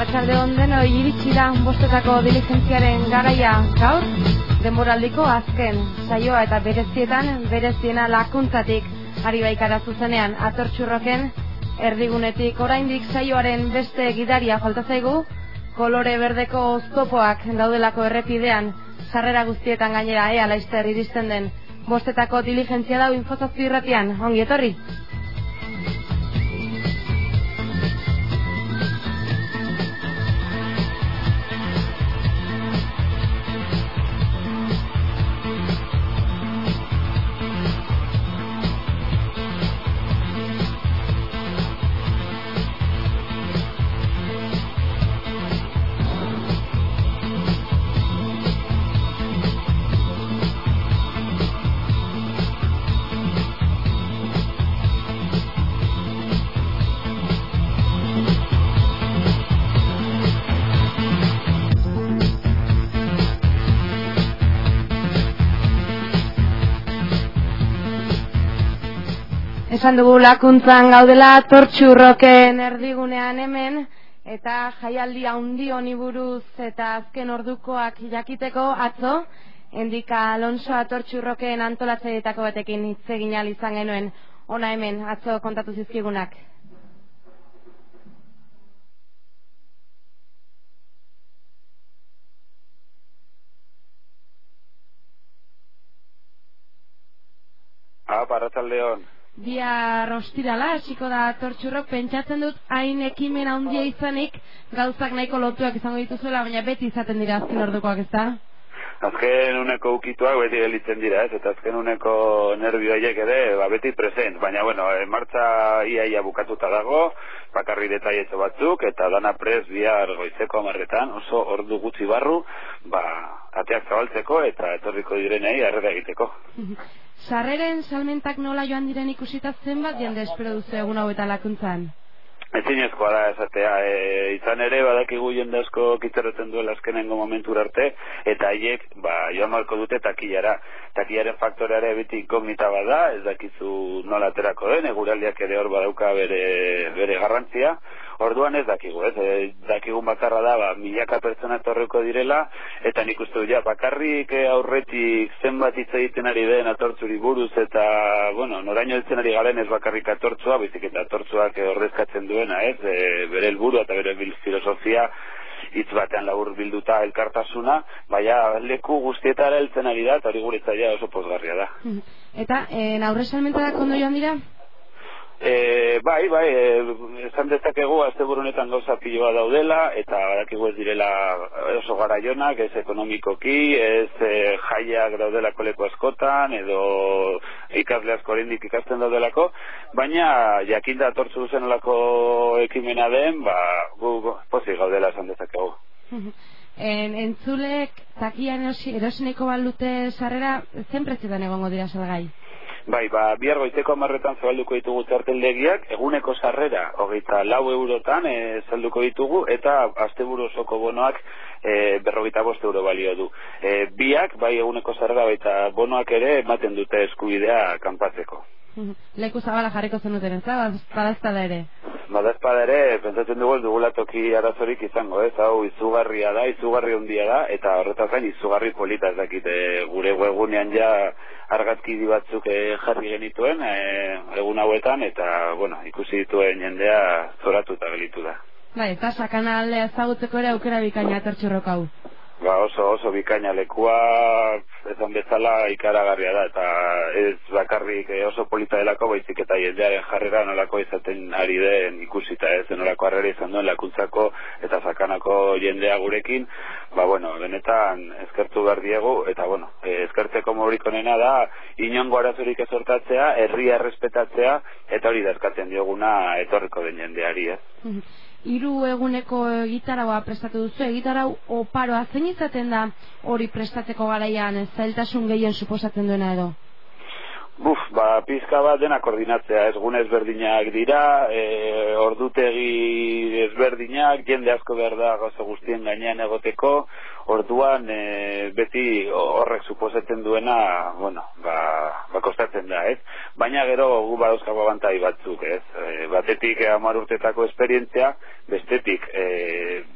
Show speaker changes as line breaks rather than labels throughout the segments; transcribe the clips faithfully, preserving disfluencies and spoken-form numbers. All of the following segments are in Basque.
Arratsalde on denoi, iritsi da bostetako diligentziaren garaia gaur, denboraldiko azken saioa eta berezietan bereziena lakuntzatik ari baikara zuzenean atortxurroken erdigunetik. Oraindik saioaren beste gidaria falta zaigu, kolore berdeko oztopoak daudelako errepidean, sarrera guztietan gainera ea laizter iristen den bostetako diligentzia dau infozazpi irratian, ongi etorri! Esan dugu lakuntzan gaudela Tortxurroken erdigunean hemen, eta jaialdi handi honi buruz eta azken ordukoak jakiteko atzo, Endika Alonso Tortxurroken antolatzaileetako batekin hitz egin ahal izan genuen, ona hemen atzo kontatu zizkigunak.
Ah, arratsalde on.
Bihar ostirala, hasiko da Tortxurrok, pentsatzen dut hain ekimen handia izanik gauzak nahiko lotuak izango dituzuela, baina beti izaten dira azken ordukoak, ez da?
Azken uneko ukituak beti gelitzen dira, ez? Eta azken uneko nervioaiek ere, ba, beti present, baina, bueno, martxa iaia bukatuta dago, bakarri detaietxo batzuk, eta dana pres bihar goizeko hamarretan, oso ordu gutxi barru, ba, ateak zabaltzeko eta etorriko direnei harrera egiteko.
Sarreren salmentak nola joan diren ikusita zenbat jende espero duzu egun hauetan lakuntzan?
Ezinezkoa da esatea, e, izan ere badakigu jende asko kitzeroten duela azkenengo momentura arte, eta haiek ba, joan marko dute takilara. Takilaren faktoreare beti inkognita bada, ez dakizu nola aterako den, eguraldiak ere hor badauka bere, bere garrantzia. Orduan ez dakigu, ez, e, dakigun bakarra da, ba, milaka pertsona etorriko direla, eta nik uste du, ja, bakarrik aurretik zenbat hitz egiten ari den atortzuri buruz, eta, bueno, noraino heltzen ari garen ez bakarrik atortzua, baizik eta atortzuak ordezkatzen duena, ez, e, bere helburu eta bere filosofia, hitz batean labur bilduta elkartasuna, baina leku guztietara heltzen ari da, eta hori guretzaia oso pozgarria da.
Eta, en aurre salmentadak ondo joan dira?
E, bai, bai, e, esan dezakegu asteburunetan gauza piloa daudela, eta badakigu ez direla oso garaionak, ez ekonomikoki, ez e, jaiak daudelako leku askotan, edo ikasle asko oraindik ikasten daudelako, baina jakinda atortzu zenolako ekimena den, ba, gu pozik gaudela esan dezakegu.
En, entzulek takian erosineko balute sarrera, zen preziotan egongo dira salgai?
Bai, ba, bihar goizeko hamarretan zabalduko ditugu txarteldegiak, eguneko sarrera, hogeita lau eurotan e, salduko ditugu, eta asteburu osoko bonoak e, berrogeita bost euro balio du. E, biak, bai eguneko sarrera, baita bonoak ere ematen dute eskubidea kanpatzeko.
Leku zabala jarriko zenuten, ez da? Badazpada ere?
Badazpada ere, pentsatzen dugu ez dugula toki arazorik izango, ez? Hau, izugarria da, izugarri handia da, eta horretaz gain izugarri polita ez dakite gure webgunean ja argazki batzuk e, jarri genituen e, egun hauetan, eta, bueno, ikusi dituen jendea zoratuta gelitu da.
Bai, eta sakana aldea ezagutzeko ere aukera bikaina Tortxurrok hau.
Ba, oso, oso bikaina lekua, ezan bezala ikaragarria da, eta ez bakarrik oso polita delako, baizik eta jendearen jarrera nolako izaten ari den ikusita, ez nolako harrera izan duen lakuntzako eta sakanako jendea gurekin, ba, bueno, benetan eskertu behar diegu, eta, bueno, eskertzeko modurik onena da, inongo arazorik ez hortatzea, herria errespetatzea, eta hori derkatzen dioguna etorriko den jendeari, ez?
Hiru eguneko egitaraua prestatu duzu, egitarau oparoa zein izaten da hori prestatzeko garaian, zailtasun gehien suposatzen duena edo?
Buf, ba, pizka bat dena koordinatzea, ez gune ezberdinak dira, e, ordutegi ezberdinak, jende asko behar da gauza guztien gainean egoteko, orduan e, beti horrek suposatzen duena, bueno, ba, ba kostatzen da, ez? Baina gero gu badauzkago abantai batzuk, ez? E, batetik hamar urtetako esperientzia, bestetik e,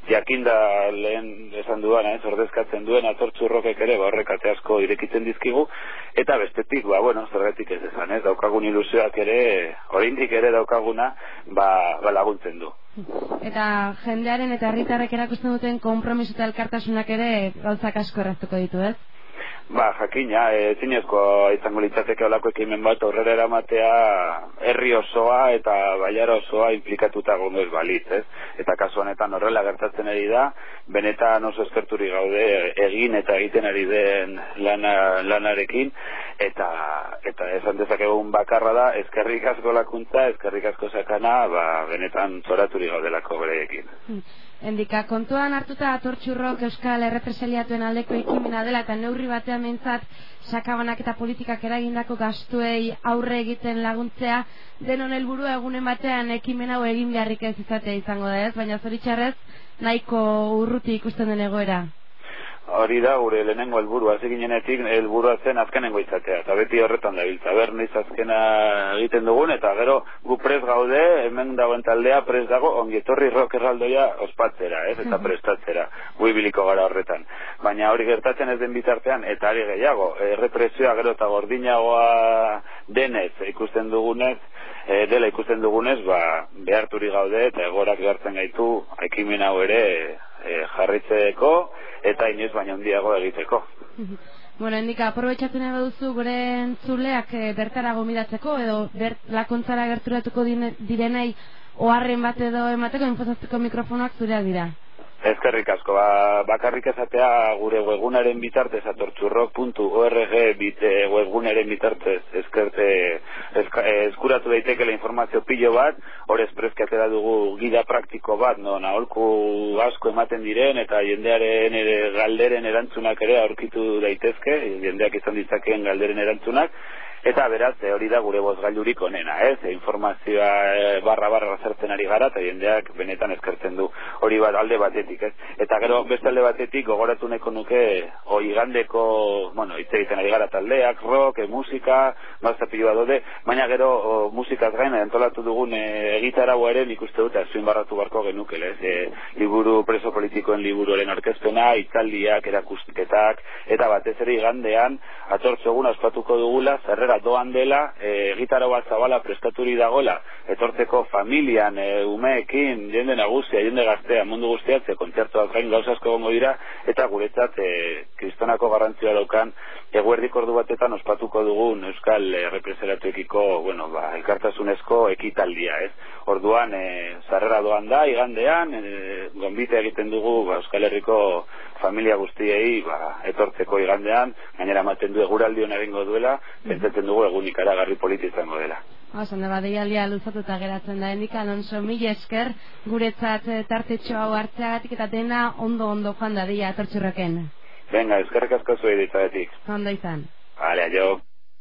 jakinda lehen esan duan, ez, ordezkatzen duen atortxurrokek ere, ba, horrek ate asko irekitzen dizkigu, eta bestetik, ba, bueno, zergatik ez esan, ez, daukagun ilusioak ere, oraindik ere daukaguna, ba, ba laguntzen du.
Eta jendearen eta herritarrek erakusten duten konpromiso eta elkartasunak ere gauzak asko erraztuko ditu, ez?
Ba, jakina, e, zinezko izango litzateke olako ekimen bat aurrera eramatea herri osoa eta baiara osoa implikatuta gongo ez balitz, ez? Eta kasu honetan horrela gertatzen ari da, benetan oso eskerturi gaude egin eta egiten ari den lana, lanarekin, eta eta esan dezakegun bakarra da, eskerrik asko lakuntza, eskerrik asko sakana, ba, benetan zoraturi gaudelako bereekin.
Endika, kontuan hartuta atortxurrok Euskal Errepresaliatuen aldeko ekimena dela eta neurri batean mentzat sakabanak eta politikak eragindako gastuei aurre egiten laguntzea, denon helburua egunen batean ekimen hau egin beharrik ez izatea izango da, ez? Baina zoritxarrez nahiko urruti ikusten den egoera.
Hori da, gure lehenengo helburua, hasi ginenetik helburua zen azkenengo izatea, eta beti horretan dabiltza, ber noiz azkena egiten dugun, eta gero gu prest gaude, hemen dagoen taldea prest dago, ongietorri rock erraldoia ospatzera, ez, eta prestatzera, gu ibiliko gara horretan. Baina hori gertatzen ez den bitartean, eta ari gehiago, errepresioa gero eta gordinagoa denez ikusten dugunez, e, dela ikusten dugunez, ba, beharturi gaude, eta egorak behartzen gaitu, ekimen hau ere e, jarritzeko, eta inoiz baina handiago egiteko.
Bueno, Endika, aprobetxatu nahi baduzu gure entzuleak e, bertara gomidatzeko edo bert, lakuntzara gerturatuko direnei oharren bat edo emateko infozazteko mikrofonoak zureak dira.
Ezkerrik asko, ba, bakarrik esatea gure webgunaren bitartez, atortxurrok puntu org bit, webgunaren bitartez eskerte, eska, eskuratu daitekela informazio pilo bat, hor esprezki atera dugu gida praktiko bat, non aholku asko ematen diren eta jendearen ere galderen erantzunak ere aurkitu daitezke, jendeak izan ditzakeen galderen erantzunak, eta beraz, hori da gure bozgailurik onena, ez? Informazioa barra barra zertzen ari gara, eta jendeak benetan eskertzen du. Hori bat alde batetik, ez? Eta gero beste alde batetik gogoratu nahiko nuke oigandeko, bueno, hitz egiten ari gara taldeak, rock, e, musika, gauza pilo bat daude, baina gero o, musikaz gain antolatu dugun e, egitaragua ere nik uste dut azuen barratu barko genukele, ez? E, liburu preso politikoen liburuaren aurkezpena, hitzaldiak, erakusketak, eta batez ere igandean atortxogun ospatuko dugula, zerrera doan dela, e, gitara bat zabala prestaturi dagola, etortzeko familian, e, umeekin, jende nagusia, jende gaztea, mundu guztiatze, kontzertuak gain gauzasko gongo dira, eta guretzat e, kristonako garrantzioa daukan eguerdik ordu batetan ospatuko dugun Euskal Errepresalatuekiko, bueno, ba, elkartasunezko ekitaldia, ez? Orduan, e, zarrera doan da, igandean, e, gonbite egiten dugu ba, Euskal Herriko familia guztiei ba, etortzeko igandean, gainera ematen du eguraldi hona egingo duela, pentsatzen dugu egun ikaragarri politi izango dela.
Osan da, badeialdia luzatuta geratzen da, Endika Alonso, mila esker guretzat tartetxo hau hartzeagatik eta dena ondo-ondo joan da dia atortxurroken.
Venga, eskerrik asko zuei ditzadetik.
Ondo izan.
Vale, aio.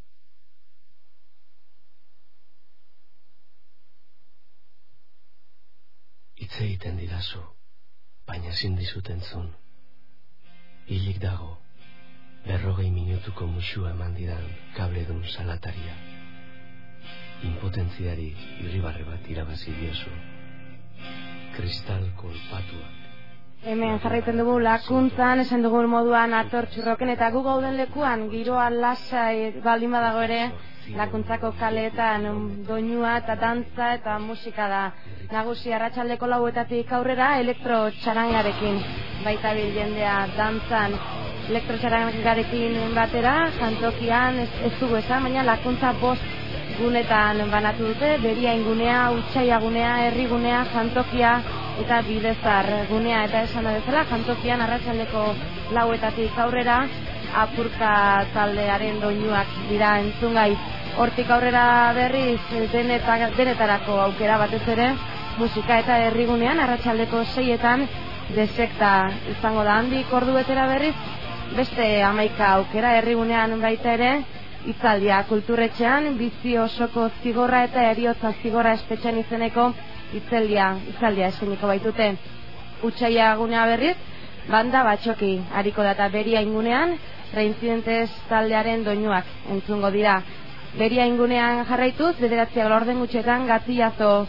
Hitz egiten didazu, baina ezin dizut entzun. Hilik dago, berrogei minutuko musua eman didan kabledun salataria. Impotentziari irribarre bat irabazi diozu. Kristal kolpatuak.
Hemen jarraiten dugu lakuntzan, esan dugun moduan atortxurroken eta gu gauden lekuan, giroa lasai baldin badago ere, lakuntzako kaleetan doinua eta dantza eta musika da. Nagusi arratsaldeko lauetatik aurrera elektrotxarangarekin baita bil jendea dantzan. Elektrotxarangarekin batera, jantokian ez, ez dugu esan, baina lakuntza bost gunetan banatu dute, Beria ingunea, Utsaia gunea, herrigunea, jantokia eta Bidezar gunea, eta esan da bezala, jantokian arratsaldeko lauetatik aurrera apurka taldearen doinuak dira entzungai. Hortik aurrera berriz deneta, denetarako aukera batez ere, musika eta herrigunean arratsaldeko seietan desekta izango da. Handik ordu betera berriz beste hamaika aukera herrigunean baita ere, hitzaldia kulturretxean, bizi osoko zigorra eta heriotza zigorra espetxean izeneko hitzaldia, hitzaldia eskainiko baitute. Utsaia gunea berriz, banda batxoki hariko da, eta Beria ingunean reincidentes taldearen doinuak entzungo dira. Beria ingunean jarraituz, bederatziak laurden gutxetan Gatillazo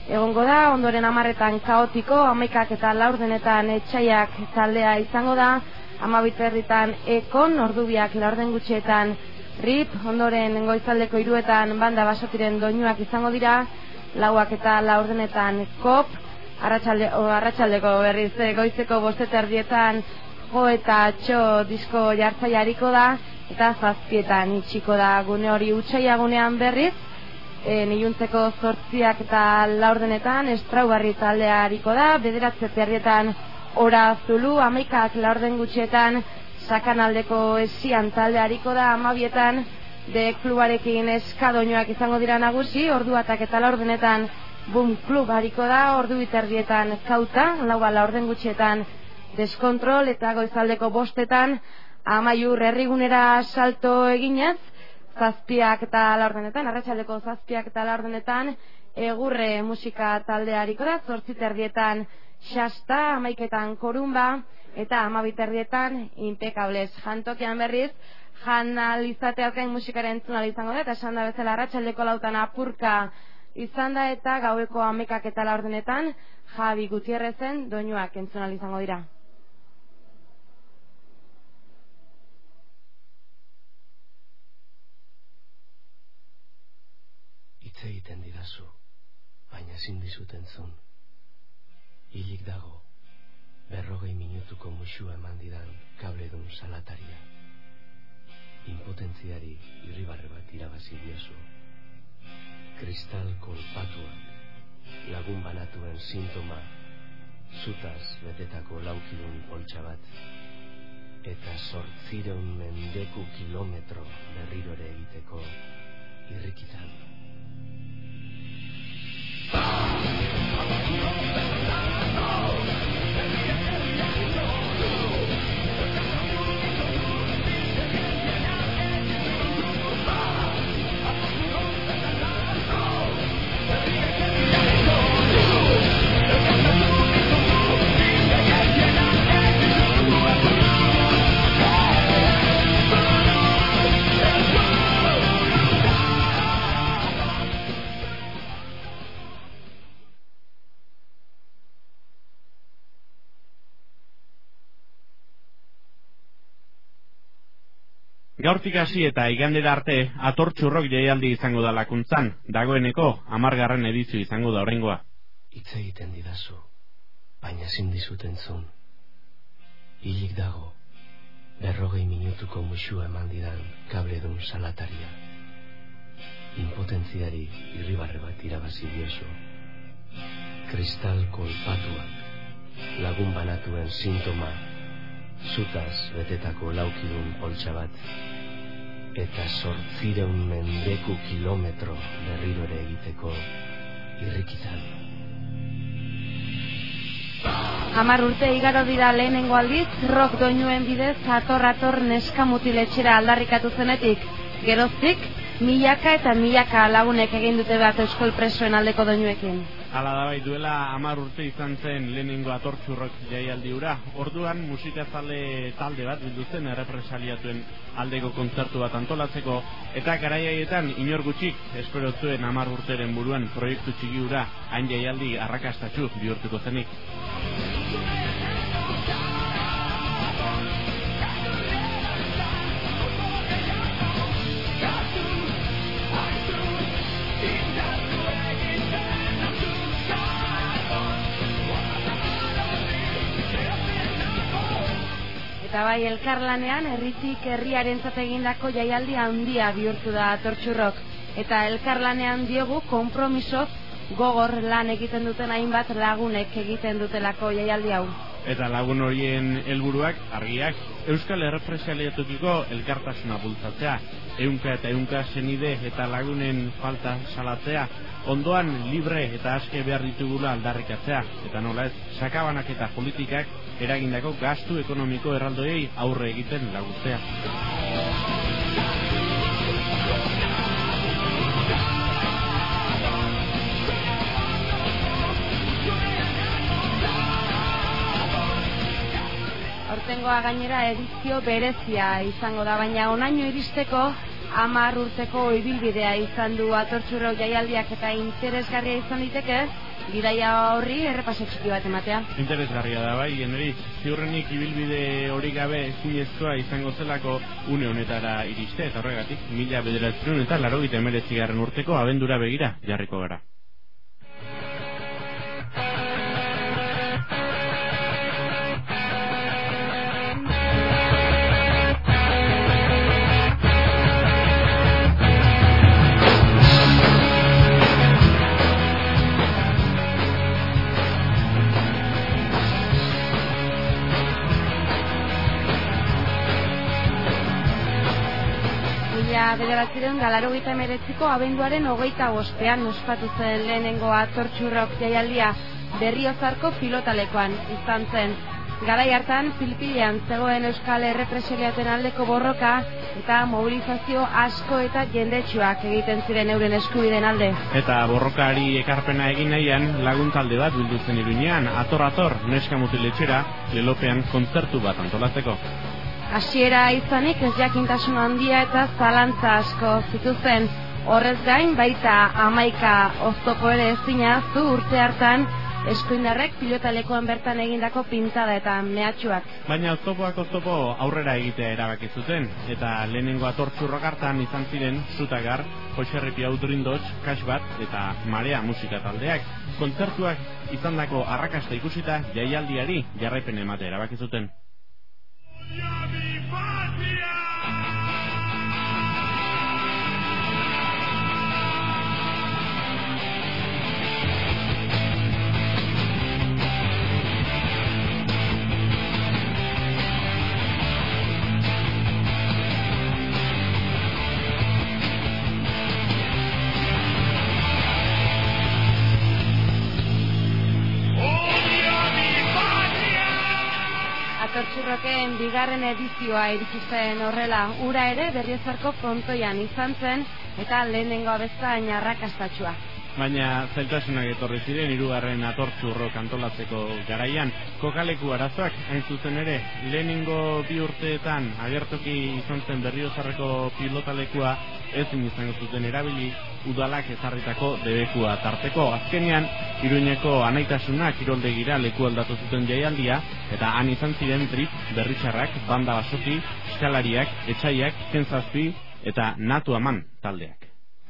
egongo da, ondoren hamarretan kaotiko, hamaikak eta laurdenetan etxaiak taldea izango da, hamabiterritan ekon, ordubiak laurden gutxietan rip, ondoren goizaldeko hiruetan banda basotiren doinuak izango dira, lauak eta laurdenetan kop, arratsalde, arratsaldeko berriz goizeko bosteterdietan jo eta txo disko jartzaiariko da, eta zazpietan itxiko da gune hori utsaiagunean berriz, e, niluntzeko zortziak eta laurdenetan estraugarri taldea hariko da, bederatze terrietan ora zulu, hamaikak laurden gutxietan sakanaldeko esian taldea hariko da, hamabietan de klubarekin eskadoinoak izango dira nagusi, orduatak eta laurdenetan Boom Club hariko da, ordu biterdietan kauta, laua laurden gutxietan deskontrol, eta goizaldeko bostetan amaiur herrigunera salto eginez, zazpiak eta laurdenetan, arratsaldeko zazpiak eta laurdenetan egurre musika taldea hariko da, zortziterdietan xasta, amaiketan korumba, eta amabiterdietan impekables. Jantokian berriz, jan alizateaz gain musikaren entzun izango da, eta esan da bezala arratsaldeko lautan apurka izan da, eta gaueko amekak eta laurdenetan Javi Gutierrezen doinuak entzun izango dira.
Hitz egiten didazu, baina ezin dizut entzun. Hilik dago, berrogei minutuko musua eman didan kabledun salataria. Impotentziari irribarre bat irabazi diozu. Kristal kolpatuak, lagun banatuen sintoma, zutaz betetako laukidun poltsa bat, eta zortzireun mendeku kilometro berrirore egiteko irrikitan.
Gaurtik hasi eta igandera arte atortxurrok jaialdi izango da Lakuntzan, dagoeneko hamargarren edizio izango da oraingoa.
Hitz egiten didazu, baina ezin dizut entzun. Hilik dago, berrogei minutuko musua eman didan kabledun salataria. Impotentziari irribarre bat irabazi diozu. Kristal kolpatuak, lagun banatuen sintoma, zutaz betetako laukidun poltsa bat, eta zortzireun mendeku kilometro berrirore egiteko irrikitan.
Hamar urte igaro dira lehenengo aldiz, rock doinuen bidez ator-ator neskamutiletxera aldarrikatu zenetik, geroztik, milaka eta milaka lagunek egin dute bat euskal presoen aldeko doinuekin.
Hala da bai, duela hamar urte izan zen lehenengo atortxurrok jaialdi hura. Orduan musikazale talde bat bildu zen errepresaliatuen aldeko kontzertu bat antolatzeko, eta garaiaietan inor gutxik espero zuen hamar urteren buruan proiektu txiki hura hain jaialdi arrakastatsu bihurtuko zenik.
Eta bai, elkarlanean herritik herriarentzat egindako jaialdi handia bihurtu da atortxurrok. Eta elkarlanean diogu konpromisoz gogor lan egiten duten hainbat lagunek egiten dutelako jaialdi hau.
Eta lagun horien helburuak argiak, euskal errepresaliatukiko elkartasuna bultzatzea, ehunka eta ehunka senide eta lagunen falta salatzea, ondoan libre eta aske behar ditugula aldarrikatzea, eta nola ez, sakabanak eta politikak eragindako gastu ekonomiko erraldoiei aurre egiten laguntzea.
Aurtengoa gainera edizio berezia izango da, baina onaino iristeko hamar urteko ibilbidea izan du atortxurrok jaialdiak, eta interesgarria izan liteke bidaia horri errepase txiki bat ematea.
Interesgarria da bai, Eneritz, ziurrenik ibilbide hori gabe ezinezkoa izango zelako une honetara iriste, eta horregatik, mila bederatziehun eta laurogeita hemeretzigarren urteko abendura begira jarriko gara.
Bederatziehun eta laurogeita hemeretziko abenduaren hogeita bostean ospatu zen lehenengo atortxurrok jaialdia Berriozarko pilotalekoan izan zen. Garai hartan pilpilean zegoen Euskal Errepresaliaten aldeko borroka eta mobilizazio asko eta jendetsuak egiten ziren euren eskubideen alde.
Eta borrokari ekarpena egin nahian laguntalde bat bildu zen Iruñean, ator-ator neska mutiletxera lelopean kontzertu bat antolatzeko.
Hasiera izanik ez jakintasun handia eta zalantza asko zituzten. Horrez gain baita hamaika oztopo ere ezinaztu urte hartan eskuindarrek pilotalekoan bertan egindako pintada eta mehatxuak.
Baina oztopoak oztopo aurrera egitea erabaki zuten, eta lehenengo atortxurrok hartan izan ziren Zutagar, Joxerripiau Drindots, Kasbat eta Marea musika taldeak. Kontzertuak izandako arrakasta ikusita jaialdiari jarraipen emate erabaki zuten.
Atortxurroken bigarren edizioa iritsi zen horrela, ura ere Berriozarko frontoian izan zen eta lehenengo abezain arrakastatsua.
Baina zailtasunak etorri ziren hirugarren atortxurrok antolatzeko garaian. Kokaleku arazoak hain zuzen ere, lehenengo bi urteetan agertoki izan zen Berriozarreko pilotalekua ezin izango zuten erabili udalak ezarritako debekua tarteko. Azkenean, Iruñeko anaitasuna kiroldegira leku aldatu zuten jaialdia, eta han izan ziren Drip, Berritxarrak, Banda Basoki, Eskalariak, Etxaiak, Kentzazpi eta Natu Aman taldeak.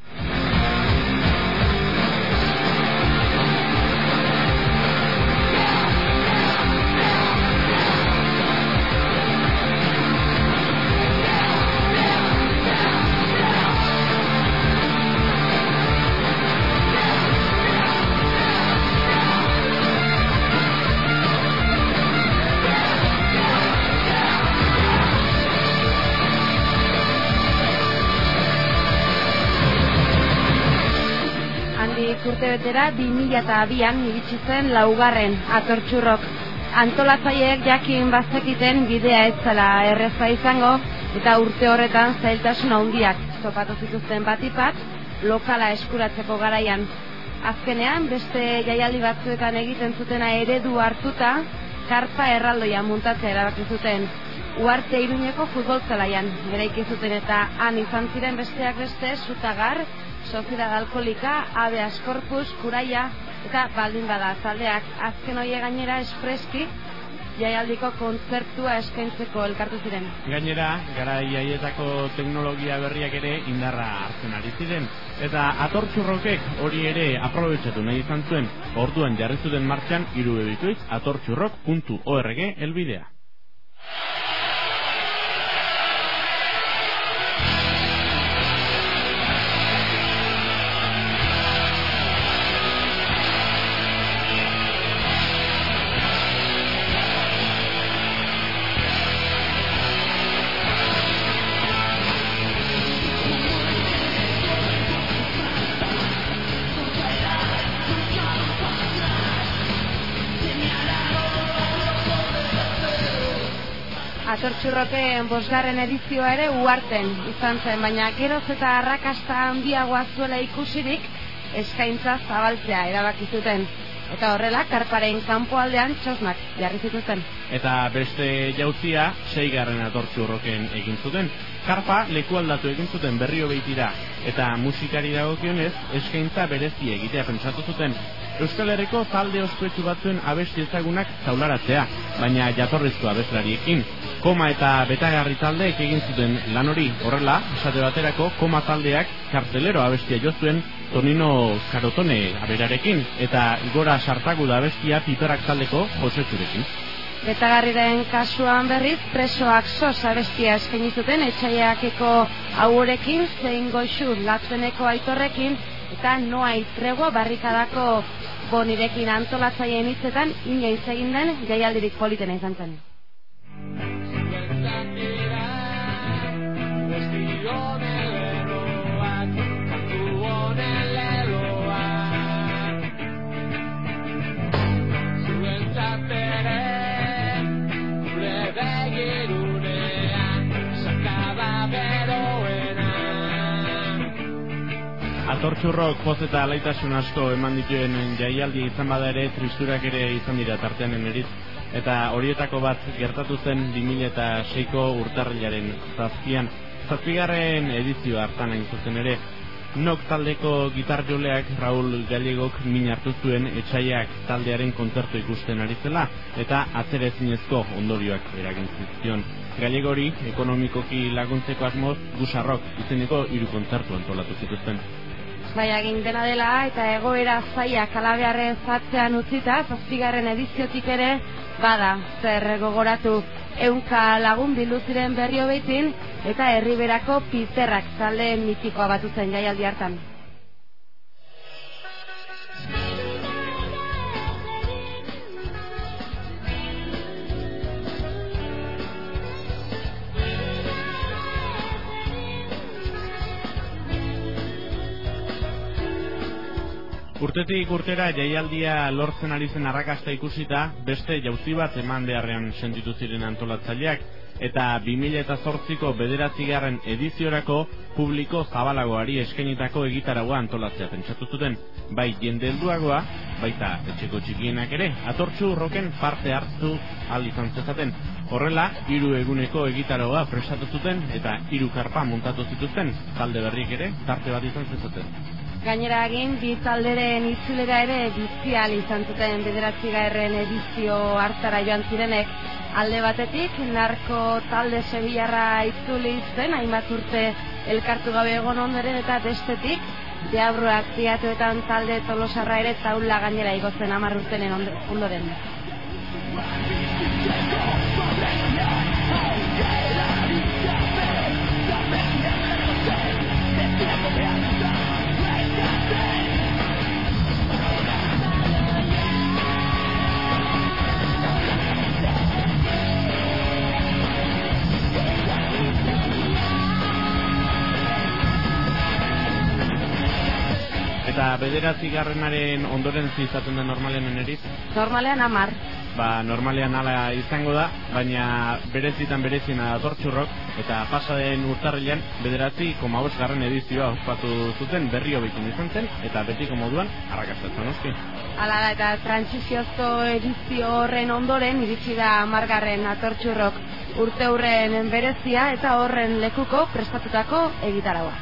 Urte betera, bi mila bian iritsi zen laugarren atortxurrok. Antolatzaileek jakin bazekiten bidea ez zela erreza izango eta urte horretan zailtasun handiak topatu zituzten batipat lokala eskuratzeko garaian. Azkenean, beste jaialdi batzuetan egiten zutena eredu hartuta, karpa erraldoia muntatzea erabaki zuten. Uarte Iruñeko futbol zelaian eraiki zuten eta han izan ziren besteak beste Zutagar, Sociedad Alkolika, Habeas Corpus, Kuraia eta baldin bada taldeak. Azken hoie gainera espreski jaialdiko kontzertua eskaintzeko elkartu ziren.
Gainera, garai haietako teknologia berriak ere indarra hartzen ari ziren. Eta atortxurrokek hori ere aprobetxatu nahi izan zuen, orduan jarri zuten martxan irubebikoitz atortxurrok puntu org elbidea.
Atortxurroken bosgarren edizioa ere Uarten izan zen, baina geroz eta arrakasta handiagoa zuela ikusirik eskaintza zabaltzea erabaki zuten. Eta horrela, karparen kanpoaldean txosnak jarri zituzten.
Eta beste jauzia seigarren Atortxu Rocken egin zuten. Karpa leku aldatu egin zuten Berrio Beitira eta musikari dagokionez eskaintza berezia egitea pentsatu zuten. Euskal Herriko talde ospetsu batzuen abesti ezagunak taularatzea, baina jatorrizko abeslariekin. Koma eta Betagarri taldeek egin zuten lan hori, horrela, esate baterako Koma taldeak kartelero abestia jo zuen Tonino Karotone aberarekin, eta Gora Sartaguda abestia Piperak taldeko Jose Zurekin.
Betagarriren kasuan berriz, Presoak sos abestia eskaini zuten Etsaiakeko Aurekin, zein Goixu Latzeneko Aitorrekin, eta Noai Tregua Barrikadako Bonirekin antolatzaileen hitzetan inoiz egin den jaialdirik politena izan zen.
Atortxurrok poz eta alaitasun asko eman dituen jaialdi izan bada ere tristurak ere izan dira tartean eneritz, eta horietako bat gertatu zen bi mila seiko urtarrilaren zazpian. Zazpigarren edizioa hartan hain zuzen ere, Nok taldeko gitar joleak Raul Gallegok min hartu zuen Etsaiak taldearen kontzertu ikusten ari zela, eta atzerezinezko ondorioak eragin zizkion. Gallegori ekonomikoki laguntzeko asmoz Gusarrok izeneko hiru kontzertu antolatu zituzten.
Bai, egin dena dela eta egoera zaila kalabearren zatzean utzita, zazpigarren ediziotik ere bada zer gogoratu. Ehunka lagun bildu ziren Berrio Beitin eta Herriberako Piperrak talde mitikoa batu zen jaialdi hartan.
Urtetik urtera jaialdia lortzen ari zen arrakasta ikusita, beste jauzi bat eman beharrean sentitu ziren antolatzaileak, eta bi mila zortziko bederatzigarren ediziorako publiko zabalagoari eskainitako egitaragua antolatzea pentsatu zuten, bai jende helduagoa, baita etxeko txikienak ere, Atortxu Rocken parte hartu ahal izan zezaten. Horrela, hiru eguneko egitaragoa prestatu zuten eta hiru karpa montatu zituzten, talde berriek ere tarte bat izan zezaten.
Gainera egin, bi talderen itzulera ere bizial izan zuten bederatzigarren edizio hartara joan zirenek. Alde batetik, narko talde sevillarra itzuli zen, hainbat urte elkartu gabe egon ondoren, eta bestetik, Deabruak teatuetan talde tolosarra ere taula gainera igotzen hamar urtenen ondoren.
Eta bederatzigarrenaren ondoren izaten da normalean eneritz?
Normalean hamar.
Ba, normalean hala izango da, baina berezitan bereziena Atortxurrok, eta pasaden urtarrilean bederatzi koma bost garren edizioa ospatu zuten Berrio Beitin izan zen, eta betiko moduan arrakastatzen oski.
Hala da, eta trantsiziozko edizio horren ondoren iritsi da hamargarren Atortxurrok urte hurren berezia eta horren lekuko prestatutako egitaragua.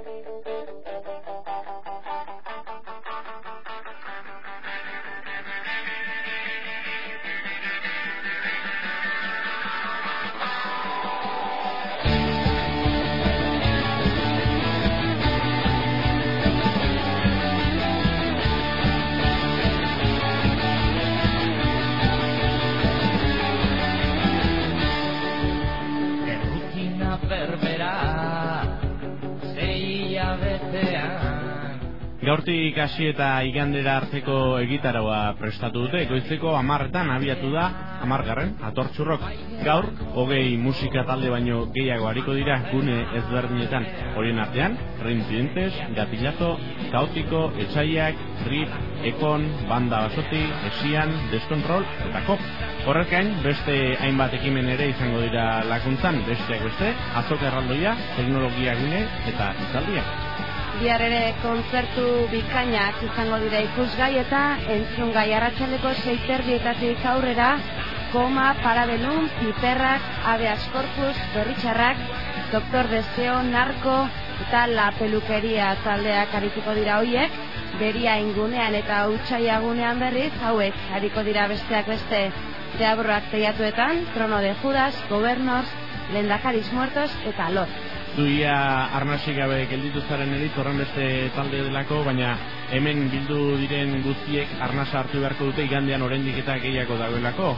Gaurtik hasi eta igandera arteko egitaragoa prestatu dute, goizeko hamarretan abiatu da hamargarren Atortxurrok. Gaur, hogei musika talde baino gehiago hariko dira gune ezberdinetan. Horien artean, Reincidentes, Gatillazo, Kaotiko, Etsaiak, Rip, Ekon, Banda Basoti, Esian, Descontrol eta Kop. Horrek gain, beste hainbat ekimen ere izango dira lakuntzan, besteak beste, azoka erraldoia, teknologia gune eta izaldiak.
Bihar ere kontzertu bikainak izango dira ikusgai eta entzungai arratsaldeko sei terdietatik aurrera Koma, Parabellum, Piperrak, Habeas Corpus, Berritxarrak, Doktor Deseo, Narko eta La Pelukeria taldeak arituko dira hoiek. Beria ingunean eta Utsaiagunean berriz hauek ariko dira besteak beste. Deabruak teiatuetan, Trono de Judas, Governors, Lehendakariz Muertos eta Lot.
Duia arnasik gabe gelditu zaren erit horren beste talde delako, baina hemen bildu diren guztiek arnasa hartu beharko dute igandean oraindik eta gehiago dagoelako.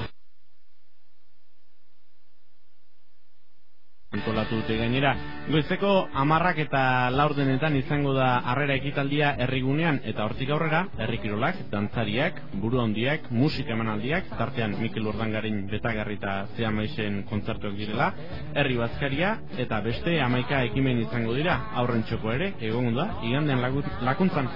Antolatu dute gainera. Goizeko hamarrak eta laurdenetan izango da harrera ekitaldia herrigunean eta hortik aurrera herrikirolak, dantzariak, buru handiak, musika emanaldiak, tartean Mikel Urdangarin Betagarri eta Zea Maizen kontzertuak direla, herri bazkaria eta beste hamaika ekimen izango dira, aurren txoko ere, egongo da, igandean lakuntzan.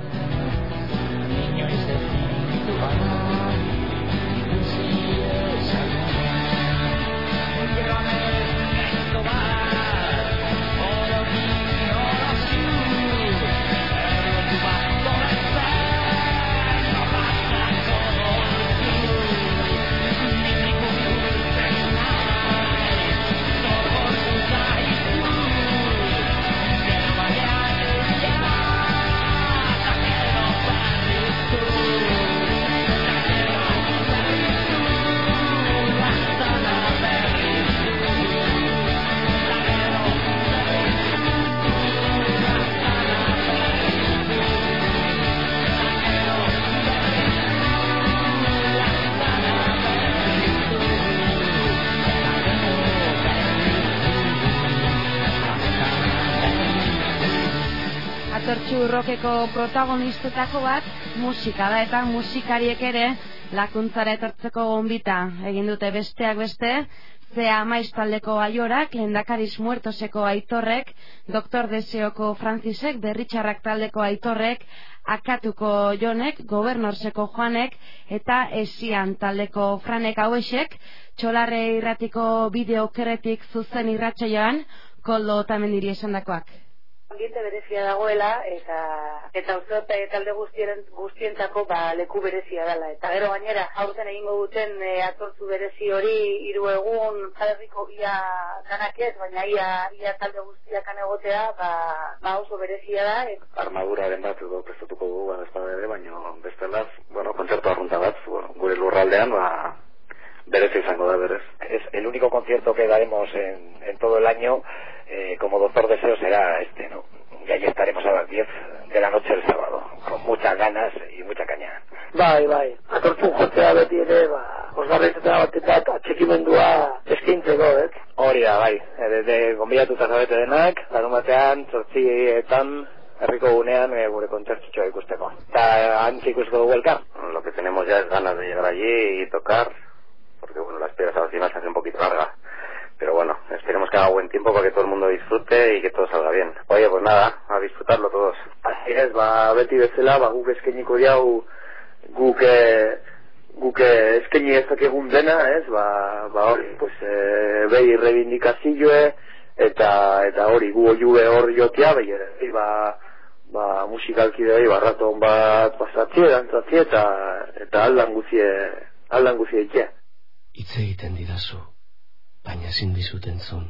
Atortxu rockeko protagonistetako bat musika da eta musikariek ere lakuntzara etortzeko gonbita egin dute besteak beste. Zea Maiz taldeko Aiorak, Lehendakariz Muertoseko Aitorrek, Doktor Deseoko Francisek, Berritxarrak taldeko Aitorrek, Akatuko Jonek, Gobernorseko Joanek eta Esian taldeko Franek hauesek, Txolarre irratiko bideokerretik zuzen irratsaioan Koldo Otamendiri esandakoak.
Ambiente berezia dagoela eta eta uste talde guztien guztientzako ba leku berezia dela eta gero gainera aurten egingo duten e, atortzu berezi hori hiru egun Herriko ia danak ez, baina ia ia talde guztiak egotea ba, ba oso berezia da. Et...
Armaduraren bat edo prestatuko dugu ba espada ere, baina bestelaz, bueno, kontzertu arrunta bat, bueno, gure lurraldean ba berezi izango da berez. Es el único concierto que daremos en, en todo el año. Eh, como Doctor Deseo será este, ¿no? Y ahí estaremos a las diez de la noche el sábado, con muchas ganas y mucha caña.
Bai, bai, atortzu jotzea beti ere, ba, osgarretetan batetat atxekimendua eskintzeko, ez?
Hori da, bai, de gonbidatuta zabete denak, larun batean, zortzietan, herriko gunean e, gure kontzertutxoa ikusteko. Eta antzi ikusiko dugu elkar. Lo que tenemos ya es ganas de llegar allí y tocar, porque bueno, las piedras al final se hace un poquito larga. Pero bueno, esperemos que haga buen tiempo para que todo el mundo disfrute y que todo salga bien. Oye, pues nada, a disfrutarlo todos.
Así es, ba, beti bezala, ba, guk eskeniko diau, guk, e, guk eskeni ezak egun dena, ez, ba, ba hori, pues, e, behi reivindikazioe, eta, eta hori, gu oiue hor jotia, behi ere, ba, ba, musikalki doi, ba, raton bat pasatzie, dantzazie, eta, eta aldan guzie, aldan guzie ikia.
Hitz egiten didazu. Baina ezin dizut entzun.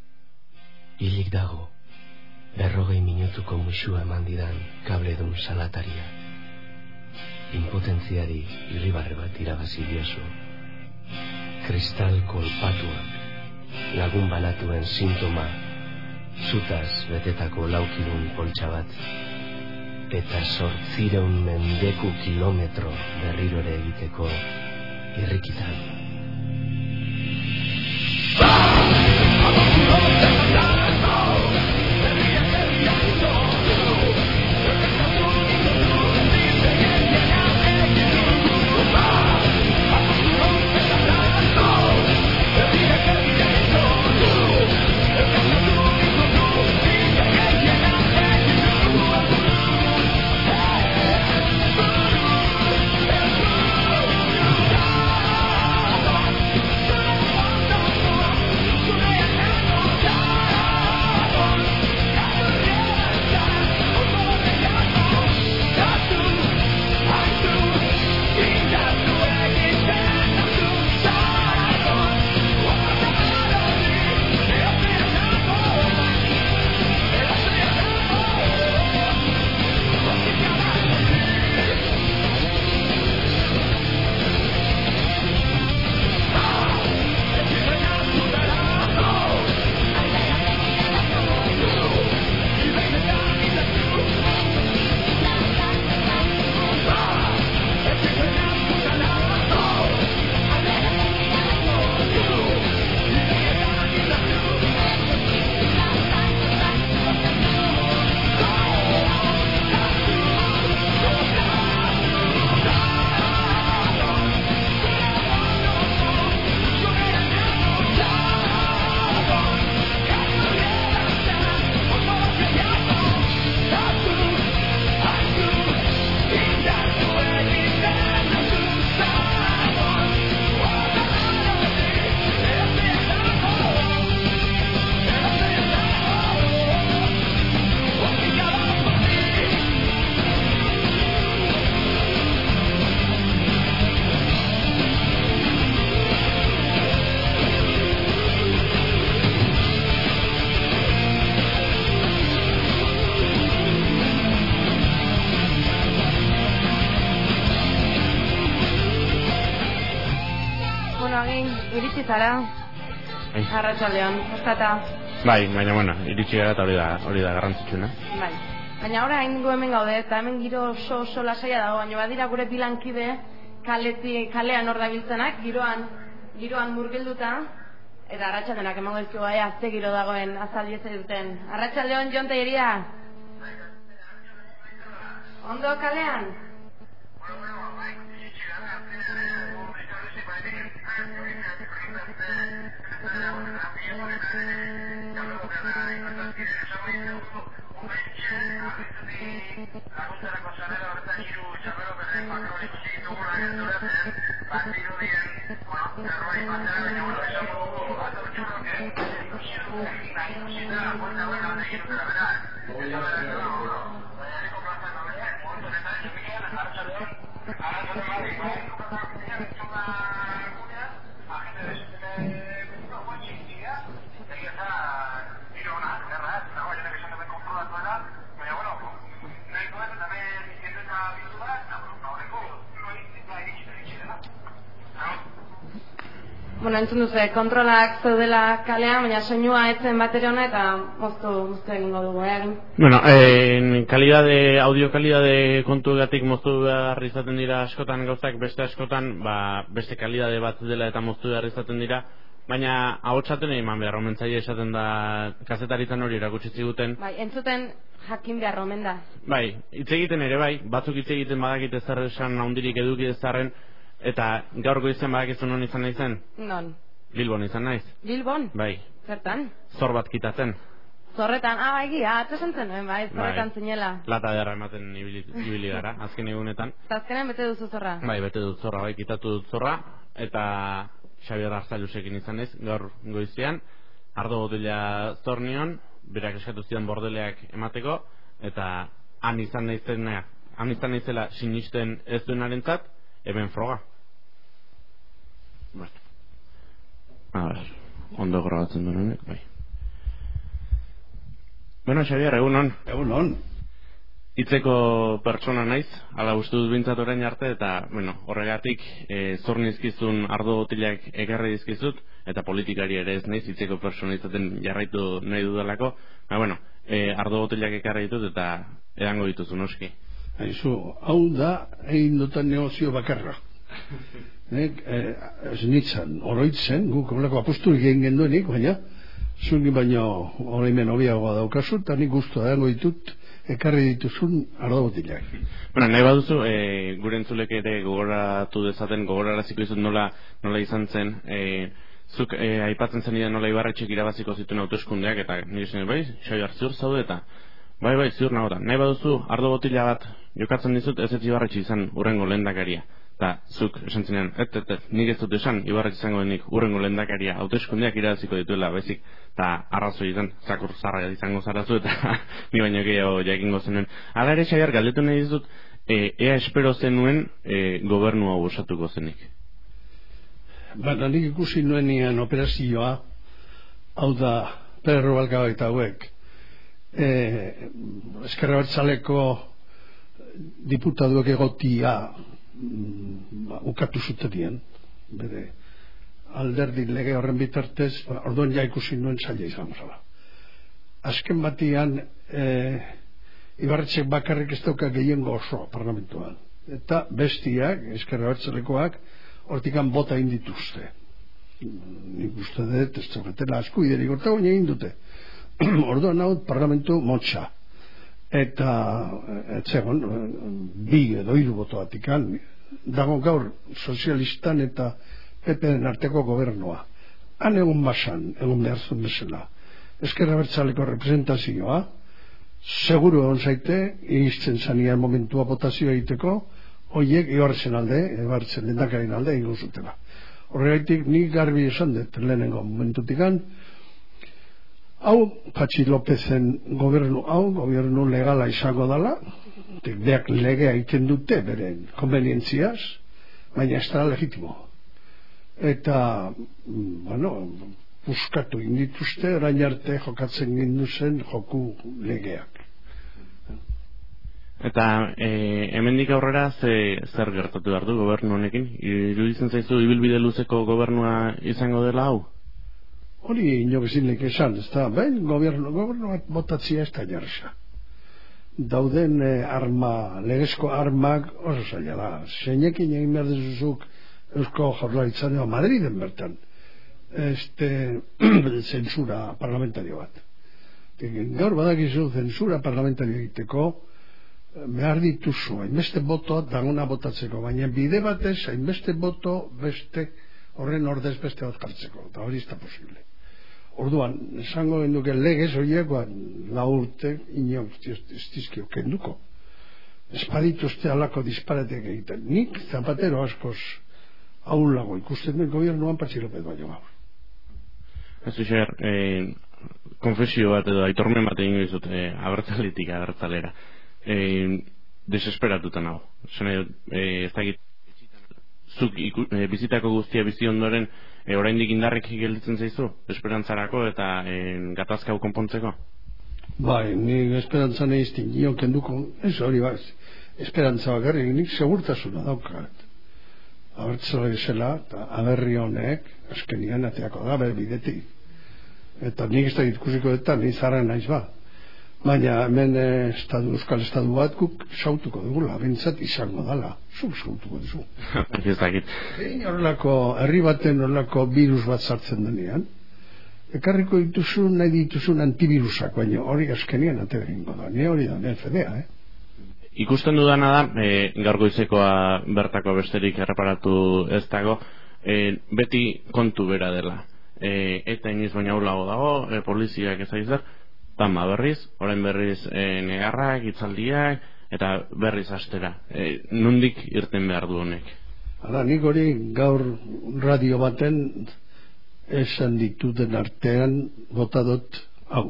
Hilik dago, berrogei minutuko musua eman didan kabledun salataria. Impotentziari irribarre bat irabazi diozu. Kristal kolpatuak, lagun banatuen sintoma, zutaz betetako laukidun poltsa bat, eta zortzireun mendeku kilometro berriro ere egiteko irrikitan.
iritsi zara. Arratsaldeon, kostata.
Bai, baina bueno, iritsi gara eta hori da, hori da garrantzitsuena.
Bai. Baina ora hain gu hemen gaude eta hemen giro oso oso lasaia dago, baina badira gure bilankide kaleti kalean hor dabiltzenak, giroan, giroan murgilduta eta arratsaldenak emango dizkigu bai azte giro dagoen azaldi ez duten. Arratsaldeon Jon Tellería. Ondo kalean? Bueno, entzun duzu, kontrolak zeudela kalean, baina soinua etzen batere hona eta moztu, moztu egingo dugu, egin.
Bueno, en kalidade, audio kalidade kontugatik moztu behar izaten dira askotan gauzak, beste askotan, ba, beste kalidade bat dela eta moztu behar izaten dira, baina ahotsaten eman behar omentzaile esaten da kazetaritan hori erakutsi ziguten.
Bai, entzuten jakin behar omen da.
Bai, hitz egiten ere bai, batzuk hitz egiten badakite zer esan handirik eduki ezarren. Eta gaur goizen badakizun non izan nahi zen?
Non?
Bilbon izan naiz.
Bilbon?
Bai.
Zertan?
Zor bat kitatzen.
Zorretan, ah, bai, gira, atresan zen nuen, bai, zorretan bai. Zinela.
Lata derra ematen ibili gara, azken egunetan.
Eta azkenean bete duzu zorra?
Bai, bete dut zorra, bai, kitatu dut zorra. Eta Xabier Arzailusekin izan naiz, gaur goizean. Ardo botila zor nion, berak eskatu zidan bordeleak emateko. Eta han izan naizena, han izan naizela sinisten ez duenarentzat, hemen froga. Bueno. A ver, ondo grabatzen duenek, bai. Bueno, Xabier, egunon.
Egunon.
Itzeko pertsona naiz, ala uste dut bintzat orain arte, eta, bueno, horregatik, e, zor nizkizun ardo botilak ekarri dizkizut, eta politikari ere ez naiz, itzeko pertsona izaten jarraitu nahi dudalako. Ba, bueno, e, ardo botilak ekarri ditut, eta edango dituzu noski.
Haizu, hau da, egin dutan negozio bakarra. Nek, eh, ez nintzen, oroitzen, guk olako aposturik egin genduenik, baina zuen baino horreimen hobiagoa daukazu, eta nik guztua dago ditut ekarri dituzun ardo botilak.
Bueno, nahi baduzu, e, gure entzulek ere gogoratu dezaten, gogoraraziko izut nola, nola izan zen, e, zuk e, aipatzen zen nire nola Ibarretxek irabaziko zituen hauteskundeak, eta nire zen, bai, Xabier, ziur zaude eta bai, bai, ziur nagotan, nahi baduzu ardo botila bat jokatzen dizut, ez ez Ibarretxe izan urrengo lehendakaria. Eta zuk esan zinean, et, et, et, nik ez dut esan, Ibarretxe izango denik urrengo lehendakaria hauteskundeak irabaziko dituela, baizik, eta arrazoi izan, zakur zarra izango zarazu, eta ni baino gehiago jakingo zenuen. Hala ere, Xabier, galdetu nahi dizut, e, ea espero zenuen e, gobernu hau osatuko zenik?
Baina nik ikusi nuenian operazioa, hau da, Pedro Balcaba eta hauek, e, Ezkerra Abertzaleko diputaduek egotia ukatu zutenien, bere alderdi lege horren bitartez, orduan ja ikusi nuen zaila izango zala. Azken batian, e, Ibarretxek bakarrik ez dauka gehiengo oso parlamentuan. Eta bestiak, Ezkerra Abertzalekoak, hortikan bota indituzte. Nik uste dut, ez zaukatela askuiderik orta baina indute. Orduan hau parlamentu motxa. Eta etzegon, bi edo hiru boto batikan, dago gaur sozialistan eta P P-en arteko gobernua. Han egun basan, egun behar zuen bezala. Ezkerra Abertzaleko representazioa, seguru egon zaite, izten zanian momentua botazioa egiteko, horiek Ibarretzen alde, Ibarretzen lehendakaren alde egingo zutela. Horregaitik nik garbi esan dut lehenengo momentutikan, hau, Patxi Lopezen gobernu hau, gobernu legala izango dela, beak legea egiten dute beren konvenientziaz, baina ez da legitimo. Eta, bueno, buskatu indituzte, orain arte jokatzen gindu zen joku legeak.
Eta e, hemendik aurrera ze, zer gertatu behar du gobernu honekin? Iruditzen zaizu ibilbide luzeko gobernua izango dela hau?
Hori inok ezinek esan, ez da, ben gobernu, gobernu bat botatzia ez da jarresa. Dauden eh, arma, legezko armak oso zaila da. Zeinekin egin behar dezuzuk Eusko Jaurlaritzan edo Madriden bertan. Este, zensura parlamentario bat. Gaur badakizu zensura parlamentario egiteko behar dituzu, hainbeste boto daguna botatzeko, baina bide batez hainbeste boto beste horren ordez beste bat jartzeko, eta hori ez da posible. Orduan, esango genduke legez horiek, lau urte inok ez dizkio kenduko. Espadituzte alako disparatek egiten. Nik Zapatero askoz aulago ikusten den gobiernuan Patxi López baino gaur.
Ez duzer, eh, konfesio bat edo aitormen bat egin dizut eh, abertzaletik abertzalera. Eh, desesperatuta nago. Zene, eh, ez dakit, zuk iku, eh, bizitako guztia bizi ondoren e, oraindik indarrek gelditzen zaizu esperantzarako eta e, gatazka hau konpontzeko?
Bai, ni esperantza nahi iztin nio kenduko, ez hori baz esperantza bakarrik, nik segurtasuna daukat abertzale bezala eta aberri honek azkenian ateako da bere bidetik eta nik ez da ikusiko eta ni zarra naiz ba baina hemen estadu, euskal estadu bat guk sautuko dugula, bintzat izango dala zuk sautuko duzu egin horrelako, herri baten horrelako virus bat sartzen denean ekarriko dituzun, nahi dituzun antivirusak, baina hori azkenian atera egingo da, ni hori da, nire fedea eh?
Ikusten dudana da e, gaur goizekoa bertako besterik erreparatu ez dago e, beti kontu bera dela e, eta iniz baina ulago dago e, poliziak ez aizer tama berriz, orain berriz e, negarrak, itzaldiak eta berriz astera e, nondik irten behar du honek?
Hala, nik hori gaur radio baten esan dituten artean bota dut hau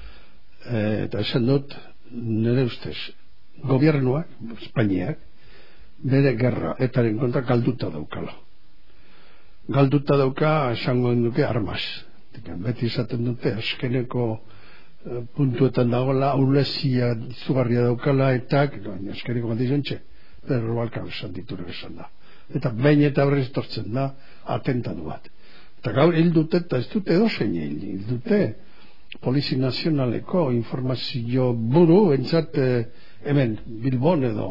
e, eta esan dut nire ustez gobiernuak, Espainiak bere gerra etaren kontra galduta daukala galduta dauka esango duke armaz beti esaten dute azkeneko e, puntuetan dagoela aulezia izugarria daukala eta baina azkeneko bat izan txe Pedro Rubalcaba esan diture esan da eta behin eta berriz tortzen da atentatu bat eta gaur hil dute eta ez dute dozein hil dute Polizi Nazionaleko informazio buru entzat eh, hemen Bilbon edo